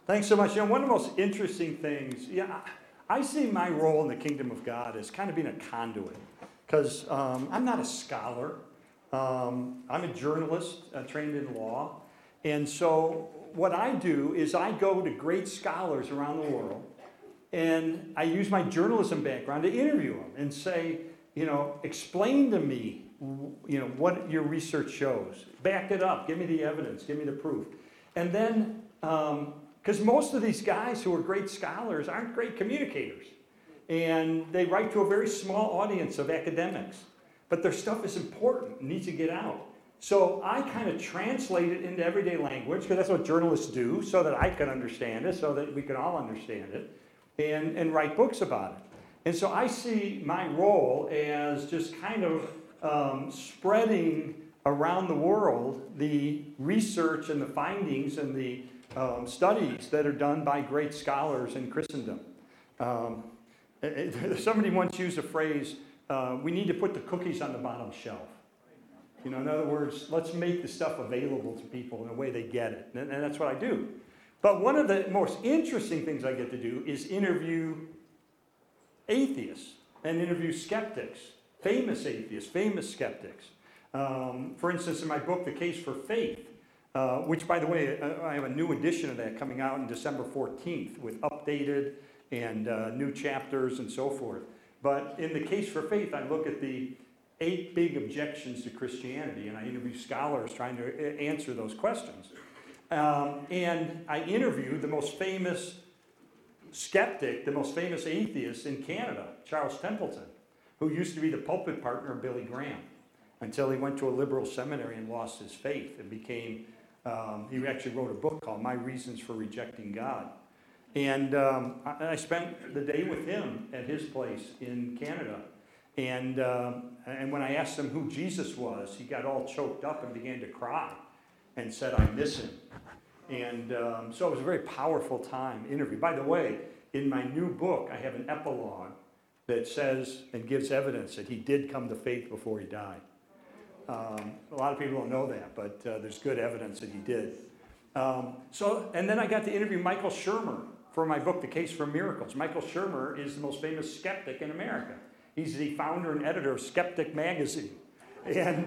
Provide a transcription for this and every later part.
Thanks so much. One of the most interesting things, I see my role in the kingdom of God as kind of being a conduit, because I'm not a scholar. I'm a journalist trained in law. And so what I do is I go to great scholars around the world, and I use my journalism background to interview them and say, explain to me, what your research shows. Back it up. Give me the evidence. Give me the proof. And then, because most of these guys who are great scholars aren't great communicators. And they write to a very small audience of academics. But their stuff is important, needs to get out. So I kind of translate it into everyday language, because that's what journalists do, so that I can understand it, so that we can all understand it, and write books about it. And so I see my role as just kind of spreading around the world the research and the findings and the studies that are done by great scholars in Christendom. Somebody once used a phrase, we need to put the cookies on the bottom shelf. In other words, let's make the stuff available to people in a way they get it. And that's what I do. But one of the most interesting things I get to do is interview atheists and interview skeptics, famous atheists, famous skeptics. For instance, in my book, The Case for Faith, which, by the way, I have a new edition of that coming out on December 14th with updated and new chapters and so forth. But in The Case for Faith, I look at the 8 big objections to Christianity, and I interview scholars trying to answer those questions. And I interviewed the most famous skeptic, the most famous atheist in Canada, Charles Templeton, who used to be the pulpit partner of Billy Graham, until he went to a liberal seminary and lost his faith and became, he actually wrote a book called My Reasons for Rejecting God. And I spent the day with him at his place in Canada. And when I asked him who Jesus was, he got all choked up and began to cry and said, I miss him. And so it was a very powerful time interview. By the way, in my new book, I have an epilogue that says and gives evidence that he did come to faith before he died. A lot of people don't know that, but there's good evidence that he did. And then I got to interview Michael Shermer for my book, The Case for Miracles. Michael Shermer is the most famous skeptic in America. He's the founder and editor of Skeptic Magazine. And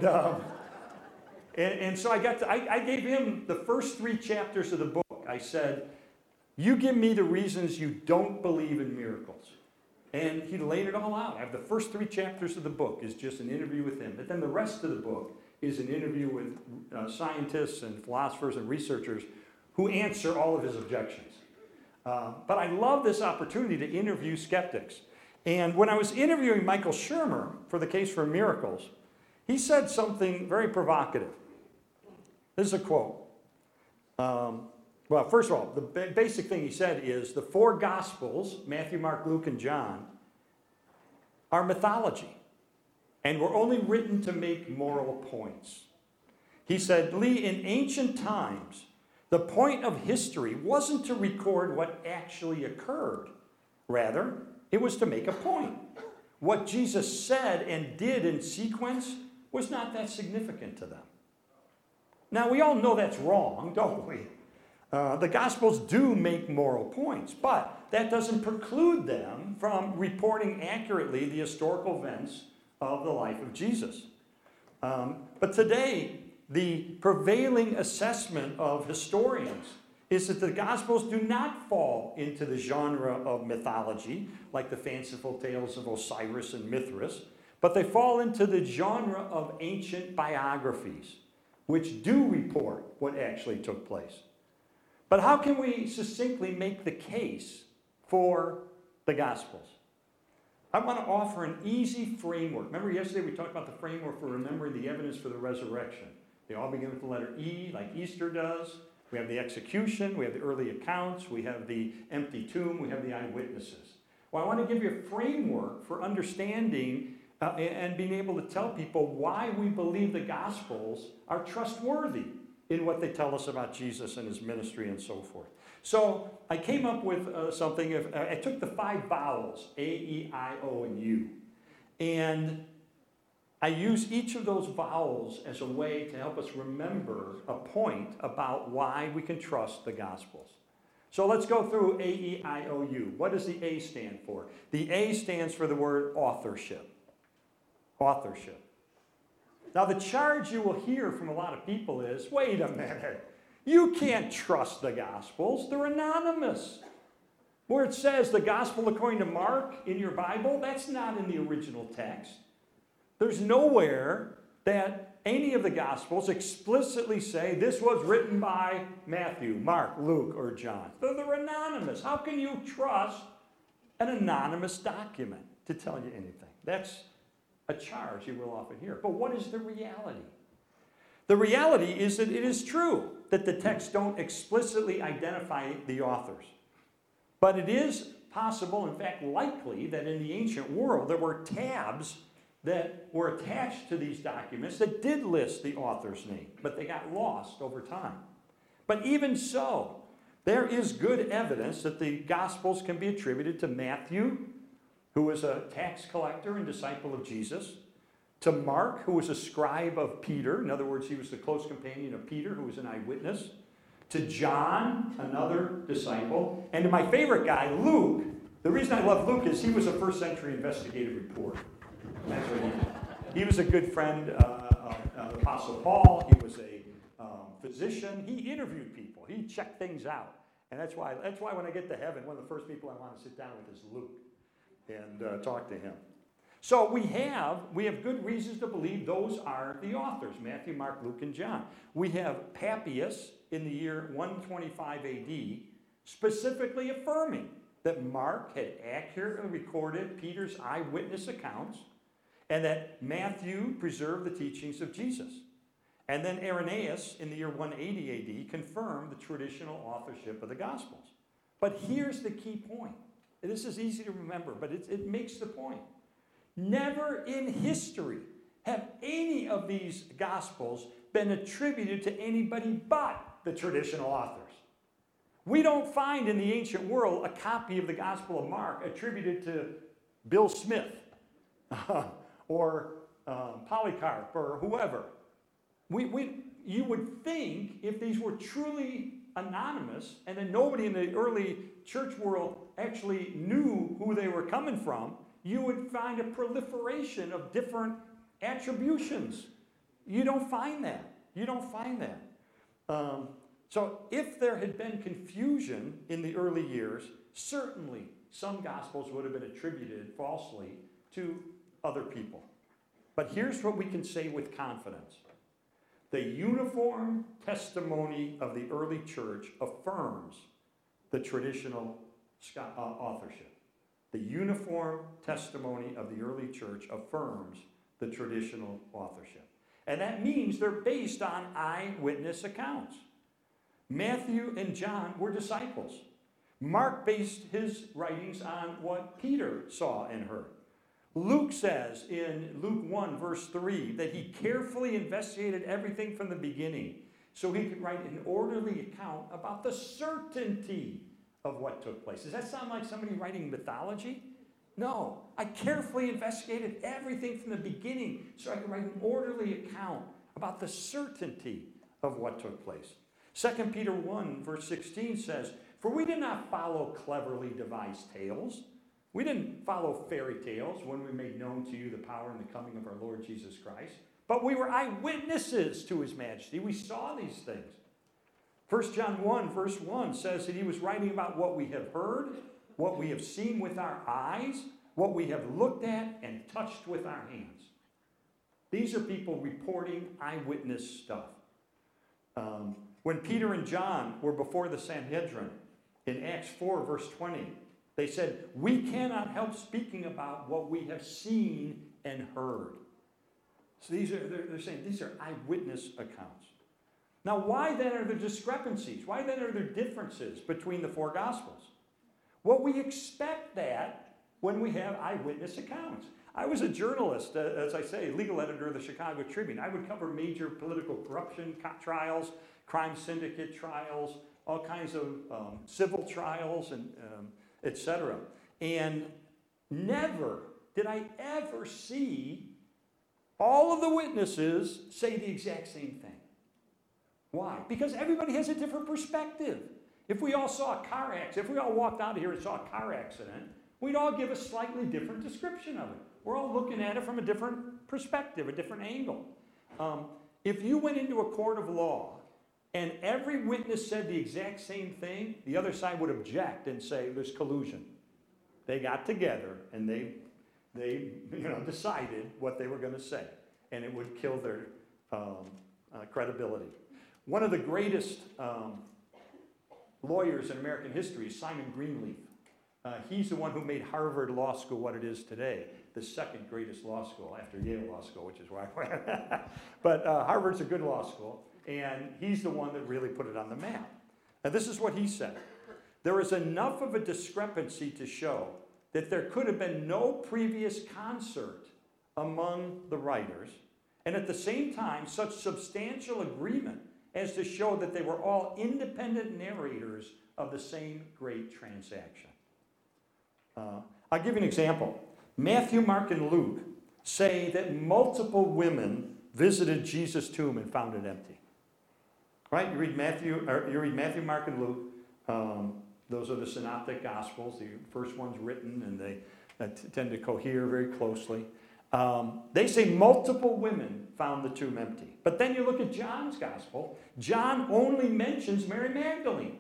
so I gave him the first 3 chapters of the book. I said, you give me the reasons you don't believe in miracles. And he laid it all out. I have the first 3 chapters of the book is just an interview with him. But then the rest of the book is an interview with scientists and philosophers and researchers who answer all of his objections. But I love this opportunity to interview skeptics. And when I was interviewing Michael Shermer for The Case for Miracles, he said something very provocative. This is a quote. Well, first of all, the basic thing he said is the 4 Gospels, Matthew, Mark, Luke, and John, are mythology and were only written to make moral points. He said, Lee, in ancient times, the point of history wasn't to record what actually occurred. Rather, it was to make a point. What Jesus said and did in sequence was not that significant to them. Now, we all know that's wrong, don't we? The Gospels do make moral points, but that doesn't preclude them from reporting accurately the historical events of the life of Jesus. But today, the prevailing assessment of historians is that the Gospels do not fall into the genre of mythology, like the fanciful tales of Osiris and Mithras, but they fall into the genre of ancient biographies, which do report what actually took place. But how can we succinctly make the case for the Gospels? I want to offer an easy framework. Remember yesterday we talked about the framework for remembering the evidence for the resurrection. They all begin with the letter E, like Easter does. We have the execution, we have the early accounts, we have the empty tomb, we have the eyewitnesses. Well, I want to give you a framework for understanding and being able to tell people why we believe the Gospels are trustworthy in what they tell us about Jesus and his ministry and so forth. So I came up with something. I took the 5 vowels, A, E, I, O, and U, and I use each of those vowels as a way to help us remember a point about why we can trust the Gospels. So let's go through A-E-I-O-U. What does the A stand for? The A stands for the word authorship. Authorship. Now the charge you will hear from a lot of people is, wait a minute, you can't trust the Gospels. They're anonymous. Where it says the Gospel according to Mark in your Bible, that's not in the original text. There's nowhere that any of the Gospels explicitly say this was written by Matthew, Mark, Luke, or John. They're anonymous. How can you trust an anonymous document to tell you anything? That's a charge you will often hear. But what is the reality? The reality is that it is true that the texts don't explicitly identify the authors. But it is possible, in fact likely, that in the ancient world there were tabs that were attached to these documents that did list the author's name, but they got lost over time. But even so, there is good evidence that the Gospels can be attributed to Matthew, who was a tax collector and disciple of Jesus, to Mark, who was a scribe of Peter. In other words, he was the close companion of Peter, who was an eyewitness, to John, another disciple, and to my favorite guy, Luke. The reason I love Luke is he was a first century investigative reporter. That's what he did. He was a good friend of Apostle Paul. He was a physician. He interviewed people. He checked things out. And that's why when I get to heaven, one of the first people I want to sit down with is Luke and talk to him. So we have good reasons to believe those are the authors, Matthew, Mark, Luke, and John. We have Papias in the year 125 AD specifically affirming that Mark had accurately recorded Peter's eyewitness accounts and that Matthew preserved the teachings of Jesus. And then Irenaeus in the year 180 AD confirmed the traditional authorship of the Gospels. But here's the key point. This is easy to remember, but it makes the point. Never in history have any of these Gospels been attributed to anybody but the traditional authors. We don't find in the ancient world a copy of the Gospel of Mark attributed to Bill Smith or Polycarp or whoever. You would think if these were truly anonymous and then nobody in the early church world actually knew who they were coming from, you would find a proliferation of different attributions. You don't find that. You don't find that. So if there had been confusion in the early years, certainly some Gospels would have been attributed falsely to other people. But here's what we can say with confidence. The uniform testimony of the early church affirms the traditional authorship. The uniform testimony of the early church affirms the traditional authorship. And that means they're based on eyewitness accounts. Matthew and John were disciples. Mark based his writings on what Peter saw and heard. Luke says in Luke 1, verse 3, that he carefully investigated everything from the beginning so he could write an orderly account about the certainty of what took place. Does that sound like somebody writing mythology? No. I carefully investigated everything from the beginning so I could write an orderly account about the certainty of what took place. 2 Peter 1, verse 16 says, "For we did not follow cleverly devised tales. We didn't follow fairy tales when we made known to you the power and the coming of our Lord Jesus Christ, but we were eyewitnesses to his majesty." We saw these things. 1 John 1, verse 1 says that he was writing about what we have heard, what we have seen with our eyes, what we have looked at and touched with our hands. These are people reporting eyewitness stuff. When Peter and John were before the Sanhedrin, in Acts 4, verse 20, they said, "We cannot help speaking about what we have seen and heard." So they're saying these are eyewitness accounts. Now, why then are there discrepancies? Why then are there differences between the four Gospels? Well, we expect that when we have eyewitness accounts. I was a journalist, as I say, legal editor of the Chicago Tribune. I would cover major political corruption trials, crime syndicate trials, all kinds of civil trials, and etc. And never did I ever see all of the witnesses say the exact same thing. Why? Because everybody has a different perspective. If we all saw a car accident, if we all walked out of here and saw a car accident, we'd all give a slightly different description of it. We're all looking at it from a different perspective, a different angle. If you went into a court of law and every witness said the exact same thing, the other side would object and say there's collusion. They got together and they decided what they were going to say, and it would kill their credibility. One of the greatest lawyers in American history is Simon Greenleaf. He's the one who made Harvard Law School what it is today, the second greatest law school after Yale Law School, which is where I went. But Harvard's a good law school, and he's the one that really put it on the map. Now, this is what he said. There is enough of a discrepancy to show that there could have been no previous concert among the writers, and at the same time, such substantial agreement as to show that they were all independent narrators of the same great transaction. I'll give you an example. Matthew, Mark, and Luke say that multiple women visited Jesus' tomb and found it empty. Right? You read Matthew, Mark, and Luke. Those are the synoptic gospels, the first ones written, and they tend to cohere very closely. They say multiple women found the tomb empty. But then you look at John's gospel. John only mentions Mary Magdalene.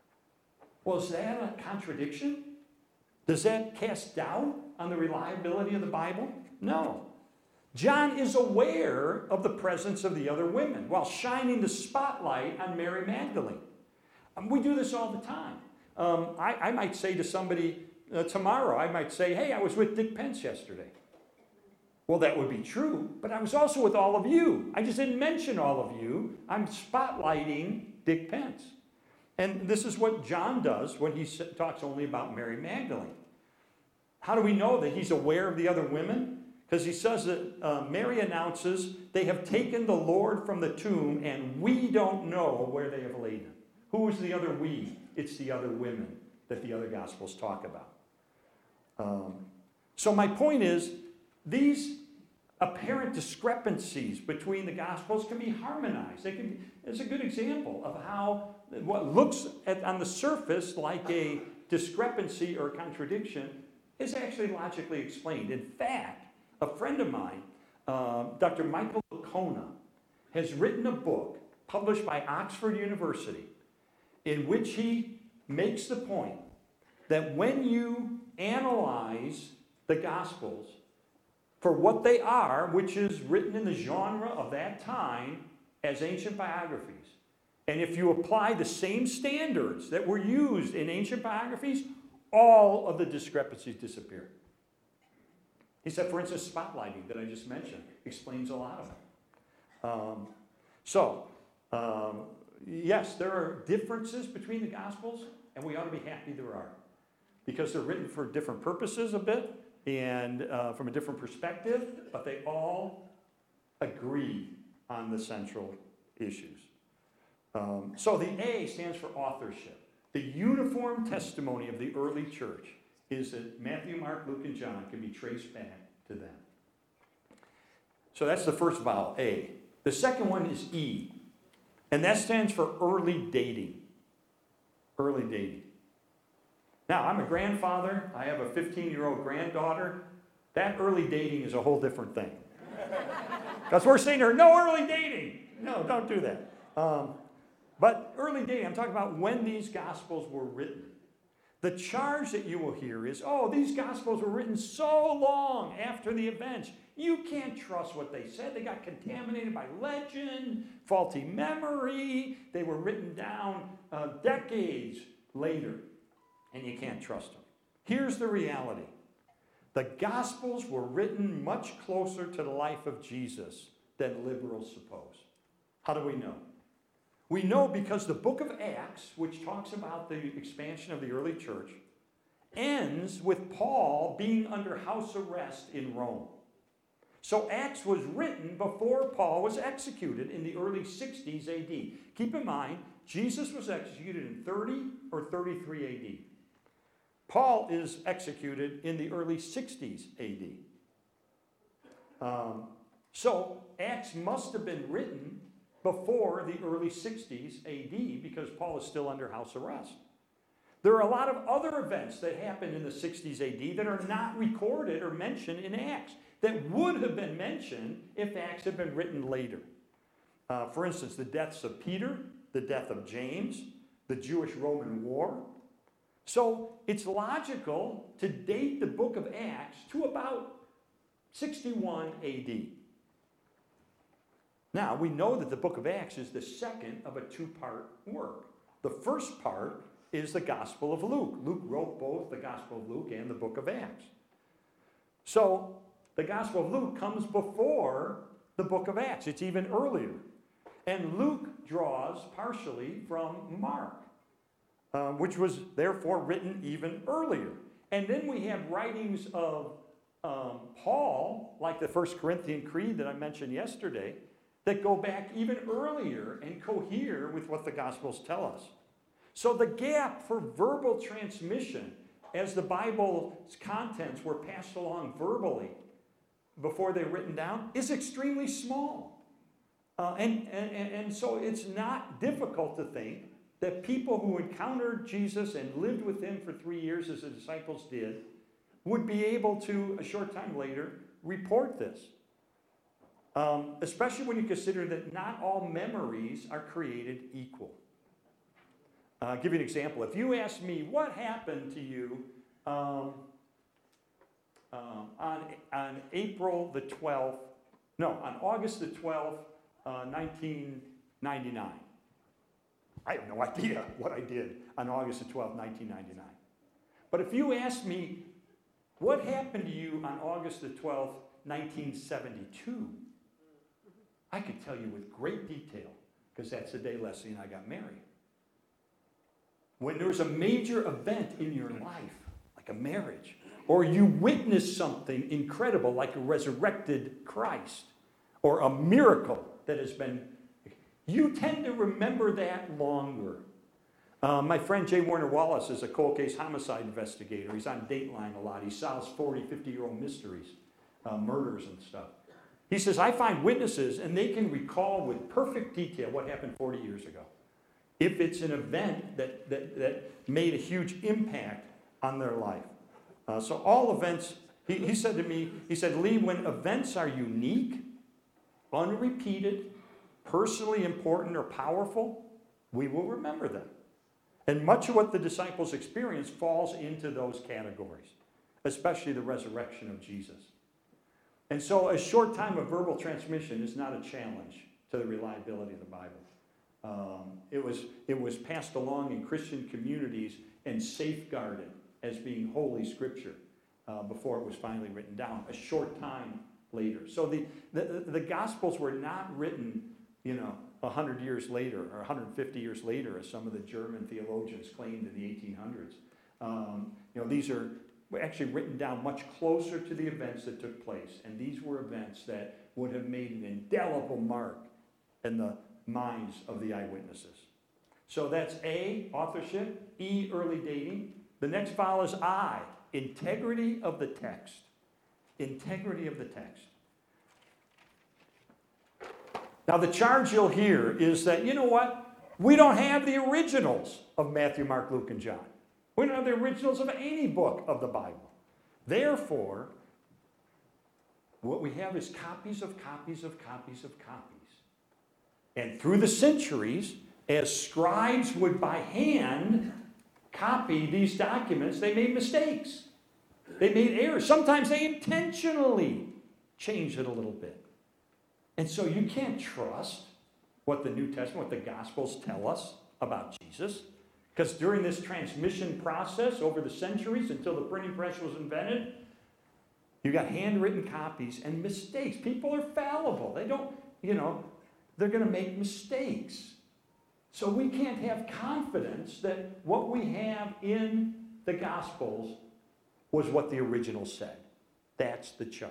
Well, is that a contradiction? Does that cast doubt on the reliability of the Bible? No. John is aware of the presence of the other women while shining the spotlight on Mary Magdalene. We do this all the time. I might say to somebody tomorrow, I might say, hey, I was with Dick Pence yesterday. Well, that would be true, but I was also with all of you. I just didn't mention all of you. I'm spotlighting Dick Pence. And this is what John does when he talks only about Mary Magdalene. How do we know that he's aware of the other women? Because he says that Mary announces, they have taken the Lord from the tomb and we don't know where they have laid him. Who is the other we? It's the other women that the other Gospels talk about. So my point is, these apparent discrepancies between the Gospels can be harmonized. It's a good example of how what looks on the surface like a discrepancy or a contradiction is actually logically explained. In fact, a friend of mine, Dr. Michael Licona, has written a book published by Oxford University in which he makes the point that when you analyze the Gospels for what they are, which is written in the genre of that time as ancient biographies, and if you apply the same standards that were used in ancient biographies, all of the discrepancies disappear. He said, for instance, spotlighting that I just mentioned explains a lot of it. Yes, there are differences between the Gospels, and we ought to be happy there are, because they're written for different purposes a bit and from a different perspective, but they all agree on the central issues. So the A stands for authorship. The uniform testimony of the early church is that Matthew, Mark, Luke, and John can be traced back to them. So that's the first vowel, A. The second one is E, and that stands for early dating. Early dating. Now, I'm a grandfather. I have a 15-year-old granddaughter. That early dating is a whole different thing. Because we're saying to her, no early dating. No, don't do that. But early dating, I'm talking about when these Gospels were written. The charge that you will hear is, oh, these Gospels were written so long after the events. You can't trust what they said. They got contaminated by legend, faulty memory. They were written down decades later, and you can't trust them. Here's the reality. The Gospels were written much closer to the life of Jesus than liberals suppose. How do we know? We know because the book of Acts, which talks about the expansion of the early church, ends with Paul being under house arrest in Rome. So Acts was written before Paul was executed in the early 60s AD. Keep in mind, Jesus was executed in 30 or 33 AD. Paul is executed in the early 60s AD. So Acts must have been written before the early 60s AD because Paul is still under house arrest. There are a lot of other events that happened in the 60s AD that are not recorded or mentioned in Acts that would have been mentioned if Acts had been written later. For instance, the deaths of Peter, the death of James, the Jewish-Roman War. So it's logical to date the book of Acts to about 61 AD. Now, we know that the book of Acts is the second of a two-part work. The first part is the Gospel of Luke. Luke wrote both the Gospel of Luke and the book of Acts. So the Gospel of Luke comes before the book of Acts. It's even earlier. And Luke draws partially from Mark, which was therefore written even earlier. And then we have writings of Paul, like the 1 Corinthian Creed that I mentioned yesterday, that go back even earlier and cohere with what the Gospels tell us. So the gap for verbal transmission, as the Bible's contents were passed along verbally before they're written down, is extremely small. And so it's not difficult to think that people who encountered Jesus and lived with him for 3 years, as the disciples did, would be able to, a short time later, report this. Especially when you consider that not all memories are created equal. I'll give you an example. If you ask me what happened to you on August the 12th, 1999. I have no idea what I did on August the 12th, 1999. But if you ask me what happened to you on August the 12th, 1972, I could tell you with great detail, because that's the day Leslie and I got married. When there's a major event in your life, like a marriage, or you witness something incredible like a resurrected Christ, or a miracle that has been, you tend to remember that longer. My friend J. Warner Wallace is a cold case homicide investigator. He's on Dateline a lot. He solves 40, 50-year-old mysteries, murders and stuff. He says, I find witnesses, and they can recall with perfect detail what happened 40 years ago. If it's an event that made a huge impact on their life. So all events, he said to me, he said, Lee, when events are unique, unrepeated, personally important or powerful, we will remember them. And much of what the disciples experienced falls into those categories, especially the resurrection of Jesus. And so a short time of verbal transmission is not a challenge to the reliability of the Bible. It was passed along in Christian communities and safeguarded as being holy scripture before it was finally written down, a short time later. So the Gospels were not written, 100 years later or 150 years later, as some of the German theologians claimed in the 1800s. These are actually written down much closer to the events that took place. And these were events that would have made an indelible mark in the minds of the eyewitnesses. So that's A, authorship, E, early dating. The next file is I, integrity of the text. Integrity of the text. Now the charge you'll hear is that, we don't have the originals of Matthew, Mark, Luke, and John. We don't have the originals of any book of the Bible. Therefore, what we have is copies of copies of copies of copies. And through the centuries, as scribes would by hand copy these documents, they made mistakes. They made errors. Sometimes they intentionally changed it a little bit. And so you can't trust what the New Testament, what the Gospels tell us about Jesus. Because during this transmission process over the centuries until the printing press was invented, you got handwritten copies and mistakes. People are fallible. They don't, they're going to make mistakes. So we can't have confidence that what we have in the Gospels was what the original said. That's the charge.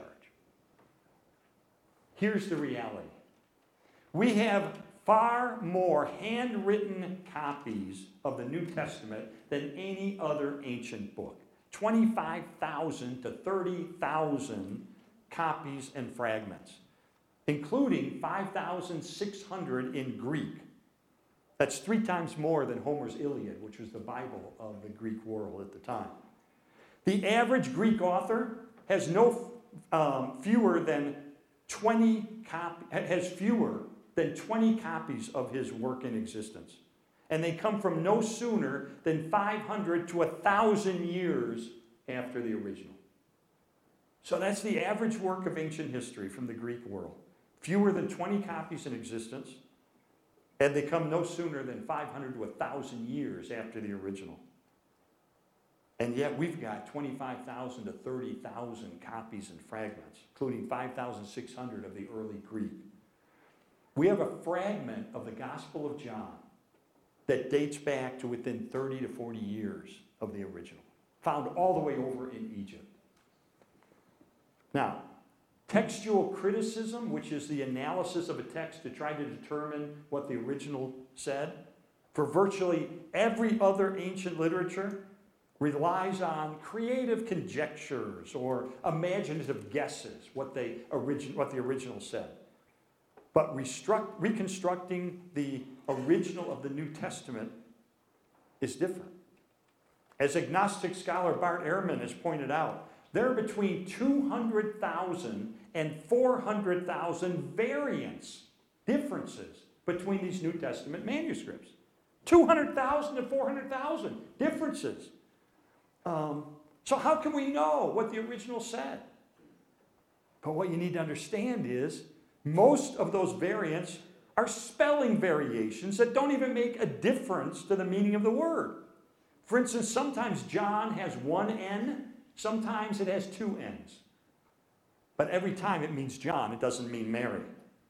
Here's the reality. We have far more handwritten copies of the New Testament than any other ancient book. 25,000 to 30,000 copies and fragments. including 5,600 in Greek. That's 3 times more than Homer's Iliad, which was the Bible of the Greek world at the time. The average Greek author has fewer than 20 copies of his work in existence. And they come from no sooner than 500 to 1,000 years after the original. So that's the average work of ancient history from the Greek world. Fewer than 20 copies in existence, and they come no sooner than 500 to 1,000 years after the original. And yet we've got 25,000 to 30,000 copies and fragments, including 5,600 of the early Greek. We have a fragment of the Gospel of John that dates back to within 30 to 40 years of the original, found all the way over in Egypt. Now, textual criticism, which is the analysis of a text to try to determine what the original said, for virtually every other ancient literature, relies on creative conjectures or imaginative guesses what the original said. But reconstructing the original of the New Testament is different. As agnostic scholar Bart Ehrman has pointed out, there are between 200,000 and 400,000 variants, differences between these New Testament manuscripts. 200,000 to 400,000 differences. So how can we know what the original said? But what you need to understand is most of those variants are spelling variations that don't even make a difference to the meaning of the word. For instance, sometimes John has one N, sometimes it has 2 N's. But every time it means John, it doesn't mean Mary.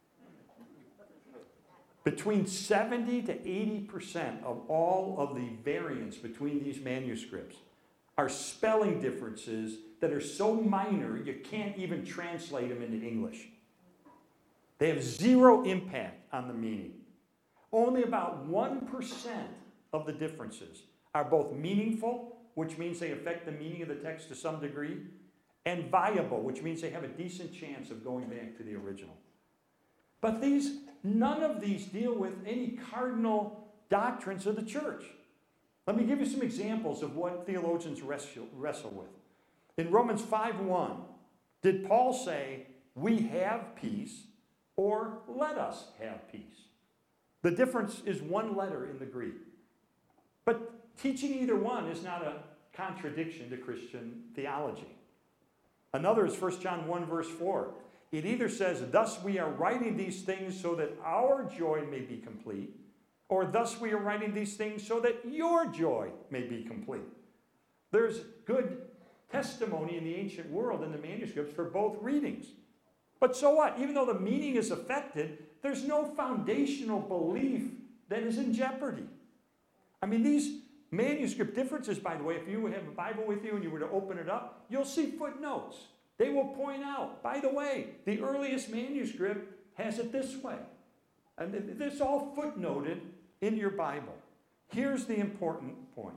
Between 70 to 80% of all of the variants between these manuscripts are spelling differences that are so minor you can't even translate them into English. They have 0 impact on the meaning. Only about 1% of the differences are both meaningful, which means they affect the meaning of the text to some degree, and viable, which means they have a decent chance of going back to the original. But none of these deal with any cardinal doctrines of the church. Let me give you some examples of what theologians wrestle with. In Romans 5:1, did Paul say, "We have peace," or "let us have peace"? The difference is 1 letter in the Greek. But teaching either one is not a contradiction to Christian theology. Another is 1 John 1, verse 4. It either says, "Thus we are writing these things so that our joy may be complete," or "Thus we are writing these things so that your joy may be complete." There's good testimony in the ancient world in the manuscripts for both readings. But so what? Even though the meaning is affected, there's no foundational belief that is in jeopardy. I mean, these manuscript differences, by the way, if you have a Bible with you and you were to open it up, you'll see footnotes. They will point out, by the way, the earliest manuscript has it this way. And it's all footnoted in your Bible. Here's the important point.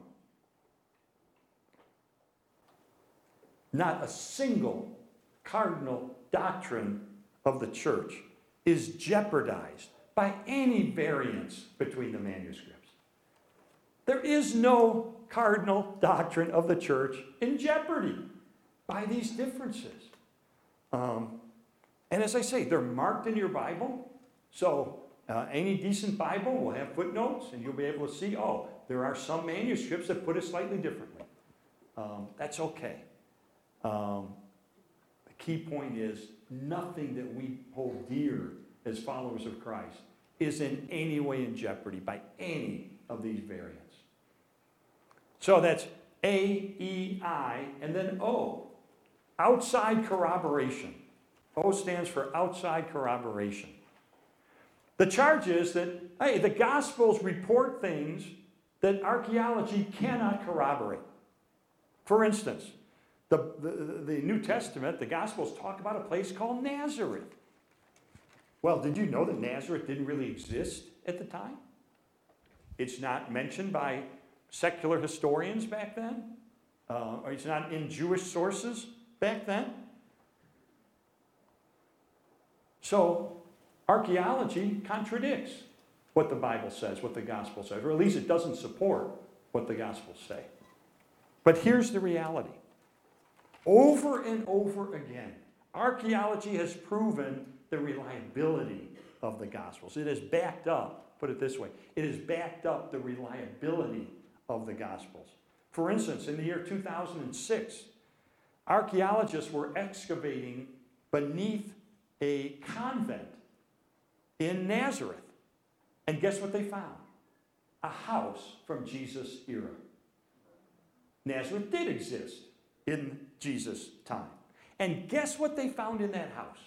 Not a single cardinal doctrine of the church is jeopardized by any variance between the manuscripts. There is no cardinal doctrine of the church in jeopardy by these differences. And as I say, they're marked in your Bible. So any decent Bible will have footnotes, and you'll be able to see, there are some manuscripts that put it slightly differently. That's okay. The key point is nothing that we hold dear as followers of Christ is in any way in jeopardy by any of these variants. So that's A, E, I, and then O. Outside corroboration. O stands for outside corroboration. The charge is that, the Gospels report things that archaeology cannot corroborate. For instance, the New Testament, the Gospels talk about a place called Nazareth. Well, did you know that Nazareth didn't really exist at the time? It's not mentioned by secular historians back then. Or it's not in Jewish sources back then. So archaeology contradicts what the Bible says, what the Gospel says, or at least it doesn't support what the Gospels say. But here's the reality. Over and over again, archaeology has proven the reliability of the Gospels. It has backed up, put it this way, it has backed up the reliability of the Gospels. For instance, in the year 2006, archaeologists were excavating beneath a convent in Nazareth. And guess what they found? A house from Jesus' era. Nazareth did exist in Jesus' time. And guess what they found in that house?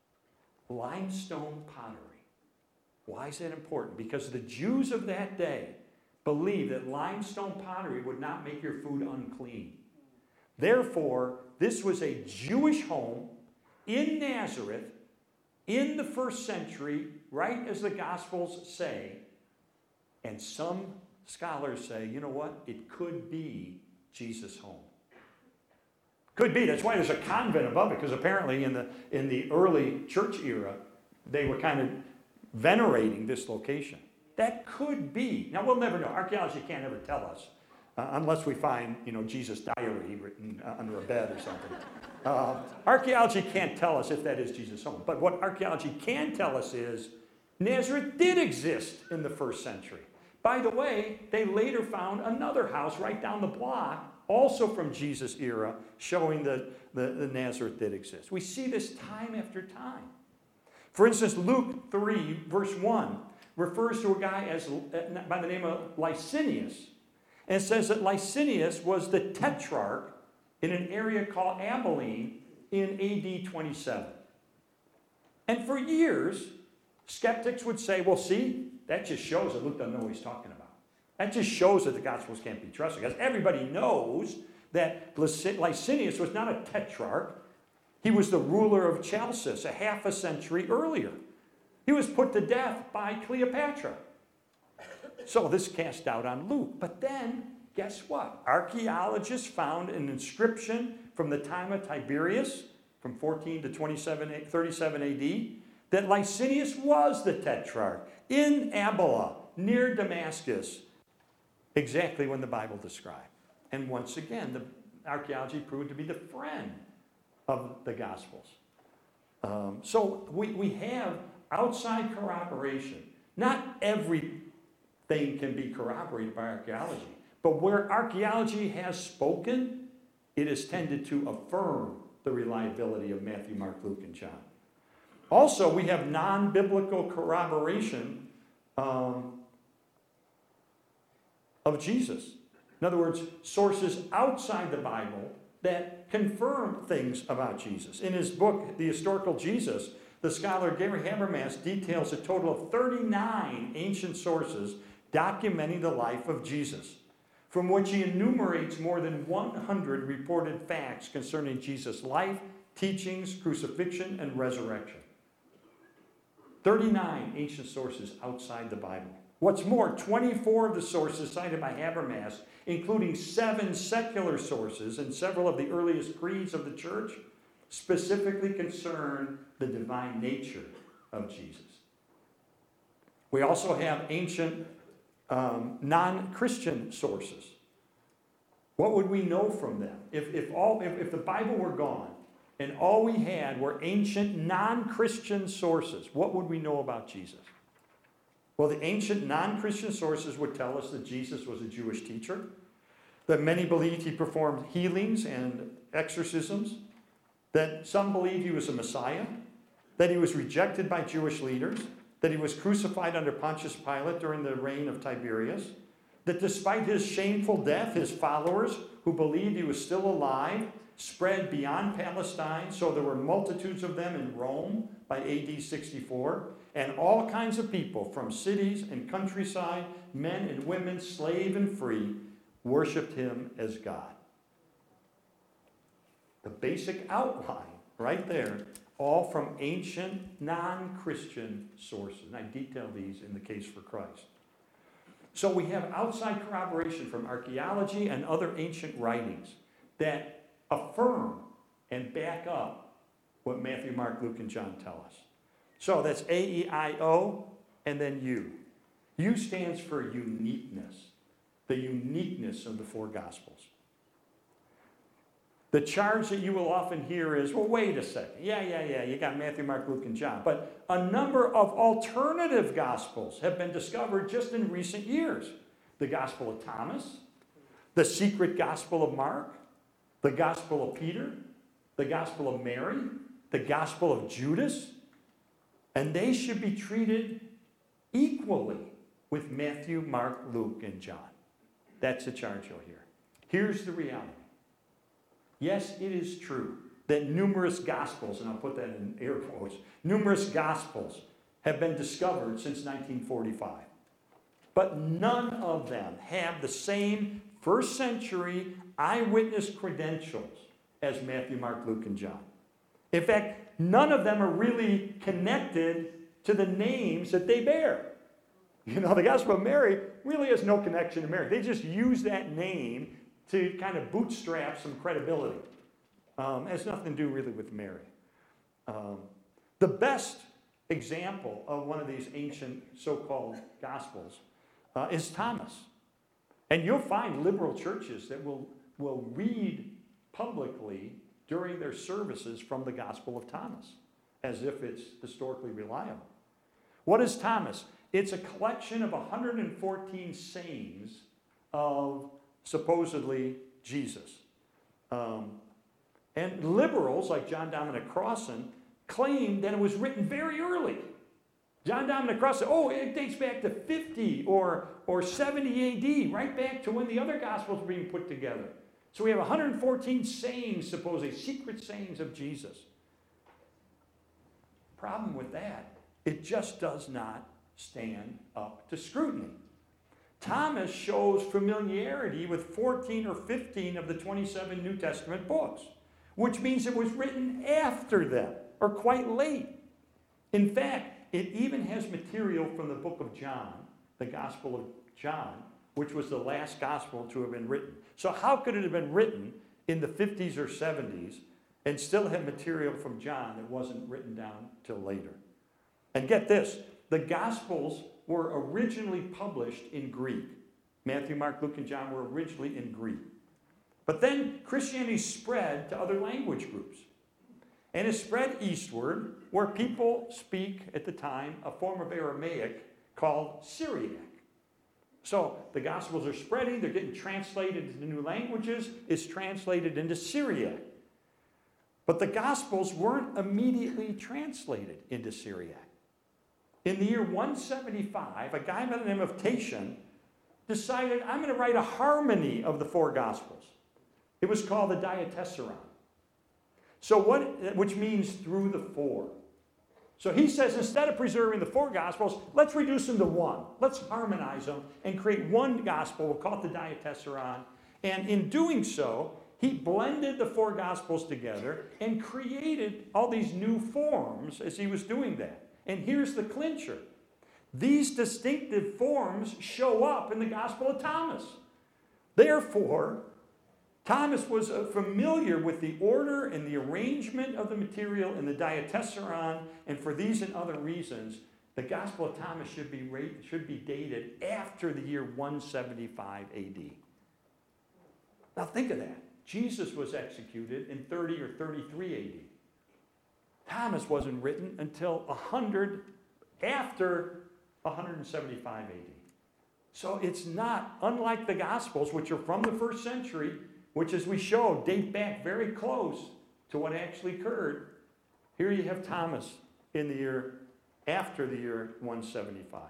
Limestone pottery. Why is that important? Because the Jews of that day believed that limestone pottery would not make your food unclean. Therefore, this was a Jewish home in Nazareth in the first century, right as the Gospels say. And some scholars say, you know what? It could be Jesus' home. Could be. That's why there's a convent above it, because apparently in the early church era, they were kind of venerating this location. That could be. Now, we'll never know. Archaeology can't ever tell us, unless we find, Jesus' diary written under a bed or something. Archaeology can't tell us if that is Jesus' home. But what archaeology can tell us is Nazareth did exist in the first century. By the way, they later found another house right down the block, also from Jesus' era, showing that the Nazareth did exist. We see this time after time. For instance, Luke 3, verse 1, refers to a guy by the name of Licinius. And it says that Licinius was the tetrarch in an area called Abilene in AD 27. And for years, skeptics would say, well, see, that just shows that Luke doesn't know what he's talking about. That just shows that the Gospels can't be trusted. Because everybody knows that Licinius was not a tetrarch. He was the ruler of Chalcis a half a century earlier. He was put to death by Cleopatra. So this cast doubt on Luke. But then, guess what? Archaeologists found an inscription from the time of Tiberius, from 14 to 37 AD, that Licinius was the tetrarch in Abila, near Damascus, exactly when the Bible described. And once again, the archaeology proved to be the friend of the Gospels. So we have outside corroboration. Not everything can be corroborated by archaeology, but where archaeology has spoken, it has tended to affirm the reliability of Matthew, Mark, Luke, and John. Also, we have non-biblical corroboration of Jesus. In other words, sources outside the Bible that confirm things about Jesus. In his book, The Historical Jesus, the scholar Gary Habermas details a total of 39 ancient sources documenting the life of Jesus, from which he enumerates more than 100 reported facts concerning Jesus' life, teachings, crucifixion, and resurrection. 39 ancient sources outside the Bible. What's more, 24 of the sources cited by Habermas, including 7 secular sources and several of the earliest creeds of the church, specifically concern the divine nature of Jesus. We also have ancient non-Christian sources. What would we know from them? If the Bible were gone and all we had were ancient non-Christian sources, what would we know about Jesus? Well, the ancient non-Christian sources would tell us that Jesus was a Jewish teacher, that many believed he performed healings and exorcisms, that some believed he was a Messiah, that he was rejected by Jewish leaders, that he was crucified under Pontius Pilate during the reign of Tiberius, that despite his shameful death, his followers, who believed he was still alive, spread beyond Palestine, so there were multitudes of them in Rome by AD 64, and all kinds of people from cities and countryside, men and women, slave and free, worshiped him as God. The basic outline right there, all from ancient non-Christian sources. And I detail these in the Case for Christ. So we have outside corroboration from archaeology and other ancient writings that affirm and back up what Matthew, Mark, Luke, and John tell us. So that's A-E-I-O and then U. U stands for uniqueness, the uniqueness of the four Gospels. The charge that you will often hear is, well, wait a second. Yeah, you got Matthew, Mark, Luke, and John. But a number of alternative Gospels have been discovered just in recent years. The Gospel of Thomas, the secret Gospel of Mark, the Gospel of Peter, the Gospel of Mary, the Gospel of Judas. And they should be treated equally with Matthew, Mark, Luke, and John. That's the charge you'll hear. Here's the reality. Yes, it is true that numerous Gospels, and I'll put that in air quotes, numerous Gospels have been discovered since 1945. But none of them have the same first century eyewitness credentials as Matthew, Mark, Luke, and John. In fact, none of them are really connected to the names that they bear. You know, the Gospel of Mary really has no connection to Mary. They just use that name to kind of bootstrap some credibility. It has nothing to do really with Mary. The best example of one of these ancient so-called Gospels is Thomas. And you'll find liberal churches that will read publicly during their services from the Gospel of Thomas, as if it's historically reliable. What is Thomas? It's a collection of 114 sayings of supposedly Jesus. And liberals like John Dominic Crossan claim that it was written very early. John Dominic Crossan, it dates back to 50 or 70 AD, right back to when the other Gospels were being put together. So we have 114 sayings, supposedly, secret sayings of Jesus. Problem with that, it just does not stand up to scrutiny. Thomas shows familiarity with 14 or 15 of the 27 New Testament books, which means it was written after them, or quite late. In fact, it even has material from the book of John, the Gospel of John, which was the last gospel to have been written. So how could it have been written in the 50s or 70s and still have material from John that wasn't written down till later? And get this, the Gospels were originally published in Greek. Matthew, Mark, Luke, and John were originally in Greek. But then Christianity spread to other language groups. And it spread eastward, where people speak at the time a form of Aramaic called Syriac. So the Gospels are spreading, they're getting translated into new languages, it's translated into Syriac. But the Gospels weren't immediately translated into Syriac. In the year 175, a guy by the name of Tatian decided, I'm going to write a harmony of the four Gospels. It was called the Diatessaron. So which means through the four. So he says, instead of preserving the four Gospels, let's reduce them to one. Let's harmonize them and create one Gospel. We'll call it the Diatessaron. And in doing so, he blended the four Gospels together and created all these new forms as he was doing that. And here's the clincher. These distinctive forms show up in the Gospel of Thomas. Therefore, Thomas was familiar with the order and the arrangement of the material in the Diatessaron, and for these and other reasons, the Gospel of Thomas should be dated after the year 175 AD. Now think of that. Jesus was executed in 30 or 33 AD. Thomas wasn't written until 100 after 175 AD. So it's not, unlike the Gospels, which are from the first century, which, as we show, date back very close to what actually occurred. Here you have Thomas in the year after the year 175.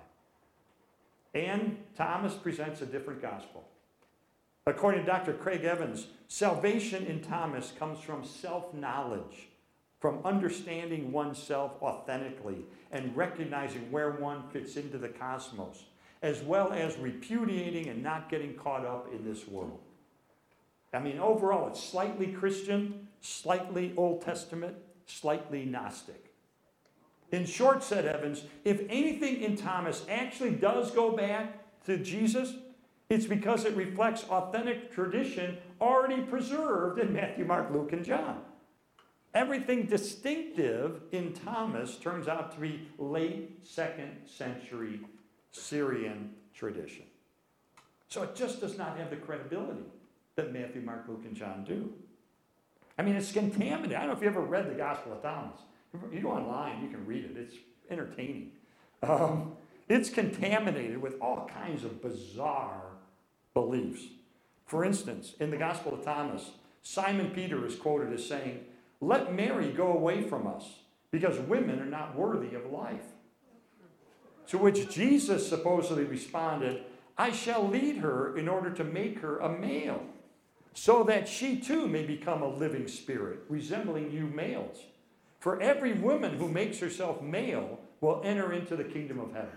And Thomas presents a different gospel. According to Dr. Craig Evans, salvation in Thomas comes from self-knowledge, from understanding oneself authentically and recognizing where one fits into the cosmos, as well as repudiating and not getting caught up in this world. I mean, overall, it's slightly Christian, slightly Old Testament, slightly Gnostic. In short, said Evans, if anything in Thomas actually does go back to Jesus, it's because it reflects authentic tradition already preserved in Matthew, Mark, Luke, and John. Everything distinctive in Thomas turns out to be late 2nd century Syrian tradition. So it just does not have the credibility that Matthew, Mark, Luke, and John do. I mean, it's contaminated. I don't know if you ever read the Gospel of Thomas. You go online, you can read it. It's entertaining. It's contaminated with all kinds of bizarre beliefs. For instance, in the Gospel of Thomas, Simon Peter is quoted as saying, "Let Mary go away from us, because women are not worthy of life." To which Jesus supposedly responded, "I shall lead her in order to make her a male, so that she too may become a living spirit, resembling you males. For every woman who makes herself male will enter into the kingdom of heaven."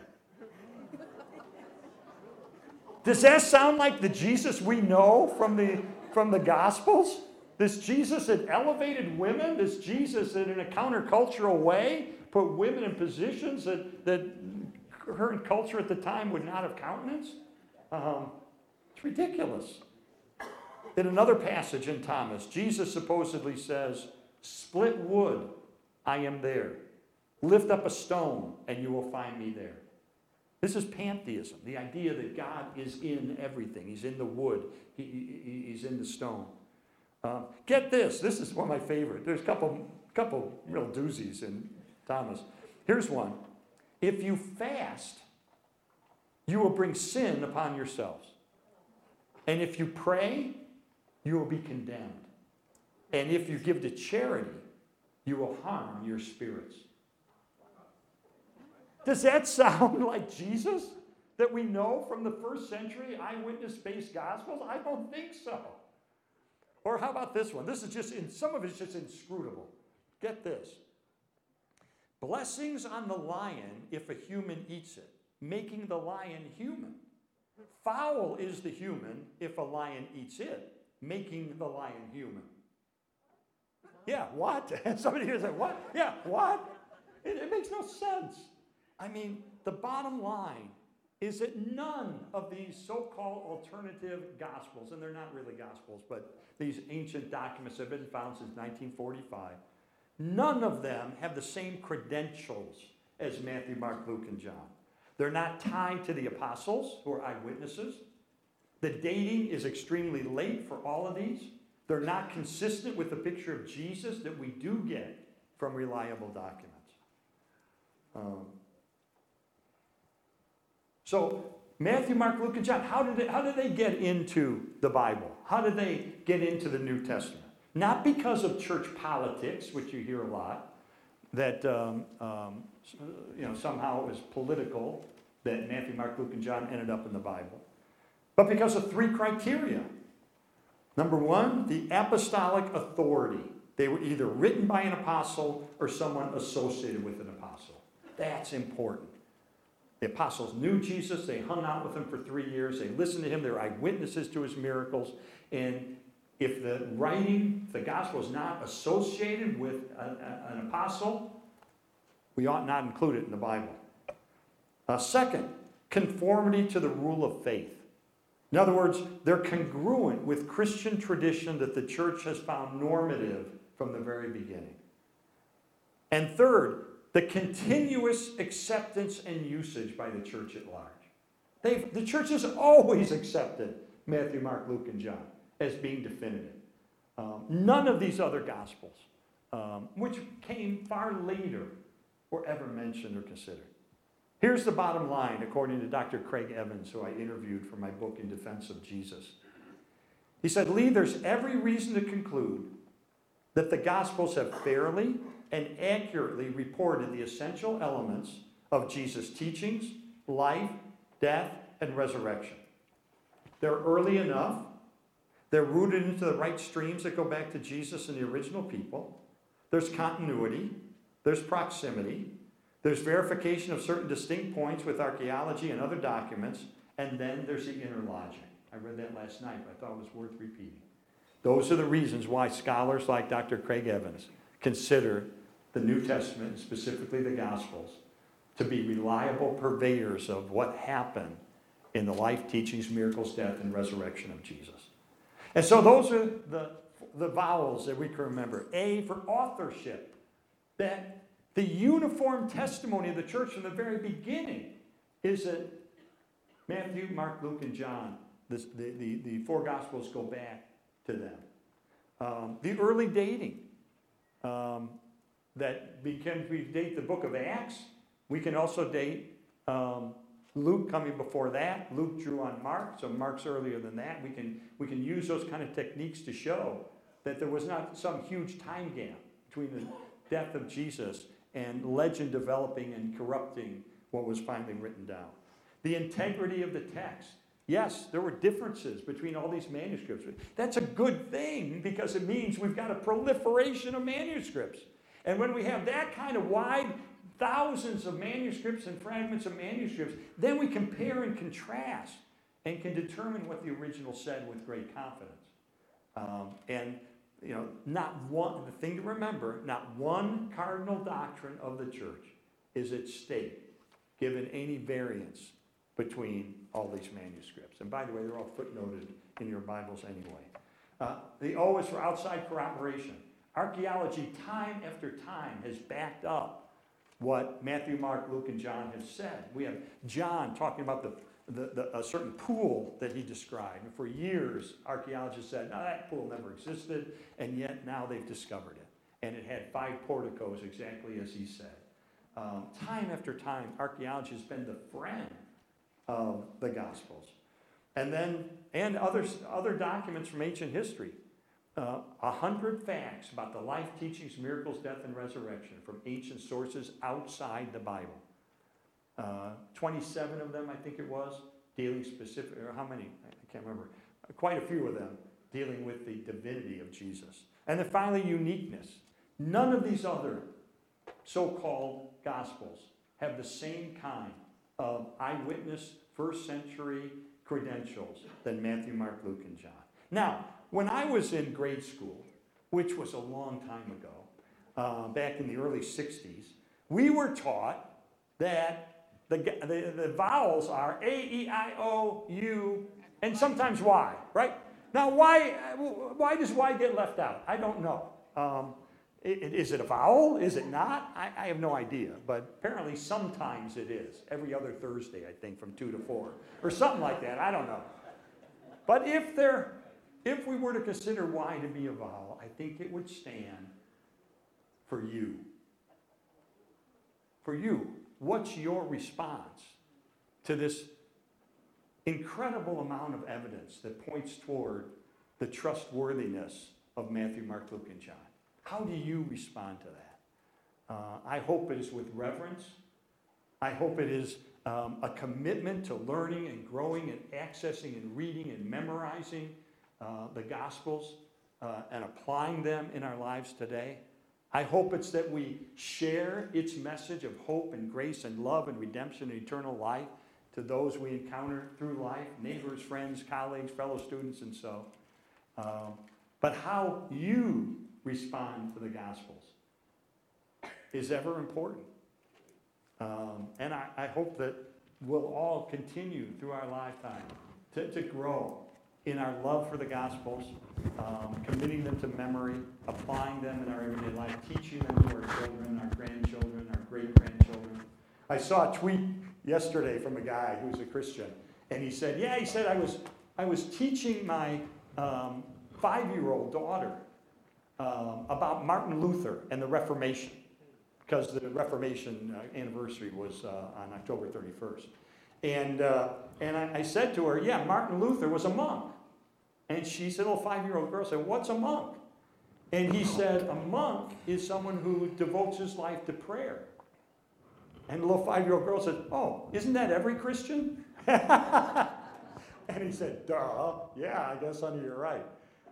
Does that sound like the Jesus we know from the Gospels? This Jesus that elevated women? This Jesus that in a countercultural way put women in positions that current culture at the time would not have countenanced? It's ridiculous. In another passage in Thomas, Jesus supposedly says, "Split wood, I am there. Lift up a stone, and you will find me there." This is pantheism, the idea that God is in everything. He's in the wood. He's in the stone. Get this. This is one of my favorite. There's a couple real doozies in Thomas. Here's one. If you fast, you will bring sin upon yourselves. And if you pray, you will be condemned. And if you give to charity, you will harm your spirits. Does that sound like Jesus that we know from the first century eyewitness-based Gospels? I don't think so. Or how about this one? This is some of it's just inscrutable. Get this. Blessings on the lion if a human eats it, making the lion human. Foul is the human if a lion eats it, making the lion human. Yeah, what? Somebody here said, what? Yeah, what? It makes no sense. I mean, the bottom line is that none of these so-called alternative gospels, and they're not really gospels, but these ancient documents have been found since 1945, none of them have the same credentials as Matthew, Mark, Luke, and John. They're not tied to the apostles, who are eyewitnesses. The dating is extremely late for all of these. They're not consistent with the picture of Jesus that we do get from reliable documents. So Matthew, Mark, Luke, and John, how did they get into the Bible? How did they get into the New Testament? Not because of church politics, which you hear a lot, that somehow it was political that Matthew, Mark, Luke, and John ended up in the Bible, but because of three criteria. Number one, the apostolic authority. They were either written by an apostle or someone associated with an apostle. That's important. The apostles knew Jesus. They hung out with him for 3 years. They listened to him. They were eyewitnesses to his miracles. And if the gospel is not associated with an apostle, we ought not include it in the Bible. Second, conformity to the rule of faith. In other words, they're congruent with Christian tradition that the church has found normative from the very beginning. And third, the continuous acceptance and usage by the church at large. The church has always accepted Matthew, Mark, Luke, and John as being definitive. None of these other gospels, which came far later, were ever mentioned or considered. Here's the bottom line, according to Dr. Craig Evans, who I interviewed for my book In Defense of Jesus. He said, "Lee, there's every reason to conclude that the Gospels have fairly and accurately reported the essential elements of Jesus' teachings, life, death, and resurrection. They're early enough. They're rooted into the right streams that go back to Jesus and the original people. There's continuity. There's proximity. There's verification of certain distinct points with archaeology and other documents. And then there's the inner logic." I read that last night, but I thought it was worth repeating. Those are the reasons why scholars like Dr. Craig Evans consider the New Testament, and specifically the Gospels, to be reliable purveyors of what happened in the life, teachings, miracles, death, and resurrection of Jesus. And so those are the the vowels that we can remember. A for authorship. That the uniform testimony of the church from the very beginning is that Matthew, Mark, Luke, and John, the four Gospels go back to them. The early dating. That we date the book of Acts. We can also date Luke coming before that. Luke drew on Mark, so Mark's earlier than that. We can use those kind of techniques to show that there was not some huge time gap between the death of Jesus and legend developing and corrupting what was finally written down. The integrity of the text. Yes, there were differences between all these manuscripts. That's a good thing because it means we've got a proliferation of manuscripts. And when we have that kind of wide, thousands of manuscripts and fragments of manuscripts, then we compare and contrast and can determine what the original said with great confidence. The thing to remember, not one cardinal doctrine of the church is at stake, given any variance between all these manuscripts. And by the way, they're all footnoted in your Bibles anyway. The O is for outside corroboration. Archaeology, time after time, has backed up what Matthew, Mark, Luke, and John have said. We have John talking about a certain pool that he described. And for years, archaeologists said, no, that pool never existed, and yet now they've discovered it. And it had 5 porticos, exactly as he said. Time after time, archaeology has been the friend of the Gospels. And other documents from ancient history. 100 facts about the life, teachings, miracles, death, and resurrection from ancient sources outside the Bible. 27 of them, I think it was, dealing specific, or how many? I can't remember. Quite a few of them dealing with the divinity of Jesus. And then finally, uniqueness. None of these other so-called Gospels have the same kind of eyewitness, first century credentials than Matthew, Mark, Luke, and John. Now, when I was in grade school, which was a long time ago, back in the early 60s, we were taught that the vowels are A, E, I, O, U, and sometimes Y, right? Now, why does Y get left out? I don't know. Is it a vowel? Is it not? I have no idea, but apparently sometimes it is. Every other Thursday, I think, from 2 to 4, or something like that. I don't know. But if we were to consider Y to be a vowel, I think it would stand for you. For you, what's your response to this incredible amount of evidence that points toward the trustworthiness of Matthew, Mark, Luke, and John? How do you respond to that? I hope it is with reverence. I hope it is a commitment to learning and growing and accessing and reading and memorizing the Gospels and applying them in our lives today. I hope it's that we share its message of hope and grace and love and redemption and eternal life to those we encounter through life, neighbors, friends, colleagues, fellow students, and so. But how you respond to the Gospels is ever important. And I hope that we'll all continue through our lifetime to grow in our love for the Gospels, committing them to memory, applying them in our everyday life, teaching them to our children, our grandchildren, our great-grandchildren. I saw a tweet yesterday from a guy who's a Christian, and he said, I was teaching my 5-year-old daughter about Martin Luther and the Reformation, because the Reformation anniversary was on October 31st. And I said to her, Martin Luther was a monk. And she said, little 5-year-old girl said, what's a monk? And he said, a monk is someone who devotes his life to prayer. And the little 5-year-old girl said, oh, isn't that every Christian? And he said, duh, yeah, I guess, honey, you're right.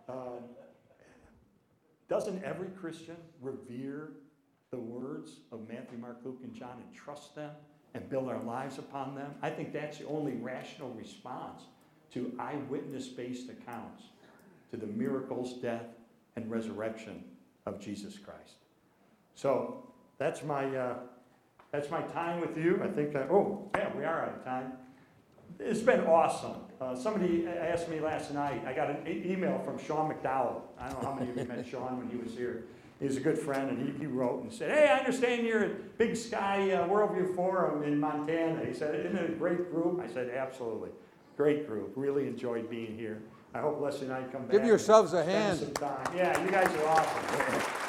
Doesn't every Christian revere the words of Matthew, Mark, Luke, and John and trust them and build our lives upon them? I think that's the only rational response to eyewitness-based accounts to the miracles, death, and resurrection of Jesus Christ. So that's my time with you. I think we are out of time. It's been awesome. Somebody asked me last night, I got an email from Sean McDowell. I don't know how many of you met Sean when he was here. He's a good friend, and he wrote and said, hey, I understand you're at Big Sky Worldview Forum in Montana. He said, isn't it a great group? I said, absolutely. Great group. Really enjoyed being here. I hope Leslie and I come back. Give yourselves a spend hand. some time. Yeah, you guys are awesome.